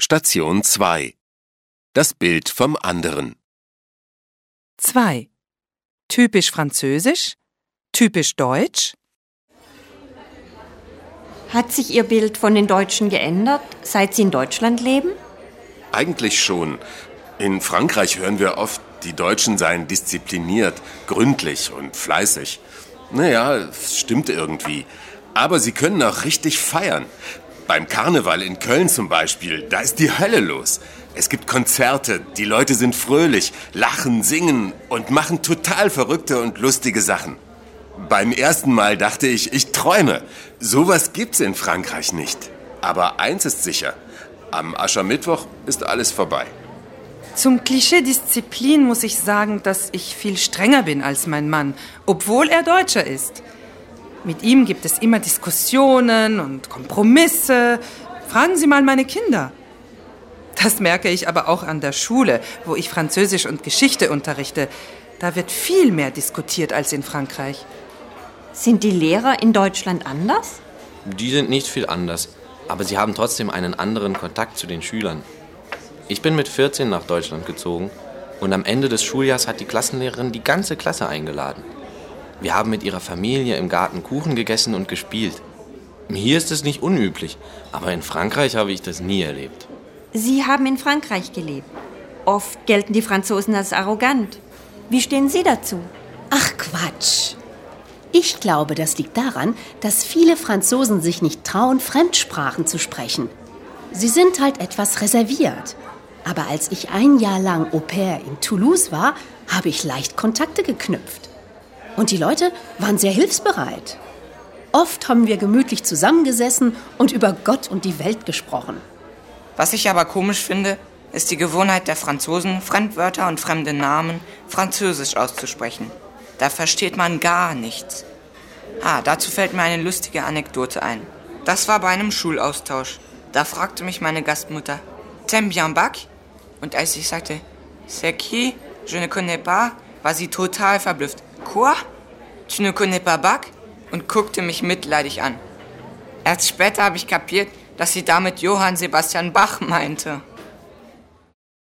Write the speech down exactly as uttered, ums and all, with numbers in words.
Station zwei. Das Bild vom anderen. zwei. Typisch französisch, typisch deutsch. Hat sich Ihr Bild von den Deutschen geändert, seit Sie in Deutschland leben? Eigentlich schon. In Frankreich hören wir oft, die Deutschen seien diszipliniert, gründlich und fleißig. Naja, es stimmt irgendwie. Aber sie können auch richtig feiern. Beim Karneval in Köln zum Beispiel, da ist die Hölle los. Es gibt Konzerte, die Leute sind fröhlich, lachen, singen und machen total verrückte und lustige Sachen. Beim ersten Mal dachte ich, ich träume. Sowas gibt's in Frankreich nicht. Aber eins ist sicher, am Aschermittwoch ist alles vorbei. Zum Klischee Disziplin muss ich sagen, dass ich viel strenger bin als mein Mann, obwohl er Deutscher ist. Mit ihm gibt es immer Diskussionen und Kompromisse. Fragen Sie mal meine Kinder. Das merke ich aber auch an der Schule, wo ich Französisch und Geschichte unterrichte. Da wird viel mehr diskutiert als in Frankreich. Sind die Lehrer in Deutschland anders? Die sind nicht viel anders, aber sie haben trotzdem einen anderen Kontakt zu den Schülern. Ich bin mit vierzehn nach Deutschland gezogen und am Ende des Schuljahrs hat die Klassenlehrerin die ganze Klasse eingeladen. Wir haben mit ihrer Familie im Garten Kuchen gegessen und gespielt. Hier ist es nicht unüblich, aber in Frankreich habe ich das nie erlebt. Sie haben in Frankreich gelebt. Oft gelten die Franzosen als arrogant. Wie stehen Sie dazu? Ach Quatsch. Ich glaube, das liegt daran, dass viele Franzosen sich nicht trauen, Fremdsprachen zu sprechen. Sie sind halt etwas reserviert. Aber als ich ein Jahr lang Au pair in Toulouse war, habe ich leicht Kontakte geknüpft. Und die Leute waren sehr hilfsbereit. Oft haben wir gemütlich zusammengesessen und über Gott und die Welt gesprochen. Was ich aber komisch finde, ist die Gewohnheit der Franzosen, Fremdwörter und fremde Namen französisch auszusprechen. Da versteht man gar nichts. Ah, dazu fällt mir eine lustige Anekdote ein. Das war bei einem Schulaustausch. Da fragte mich meine Gastmutter, «T'aimes bien Bac?» Und als ich sagte, «C'est qui? Je ne connais pas», war sie total verblüfft. «Quoi? Tu ne connais pas Bac?» Und guckte mich mitleidig an. Erst später habe ich kapiert, dass sie damit Johann Sebastian Bach meinte.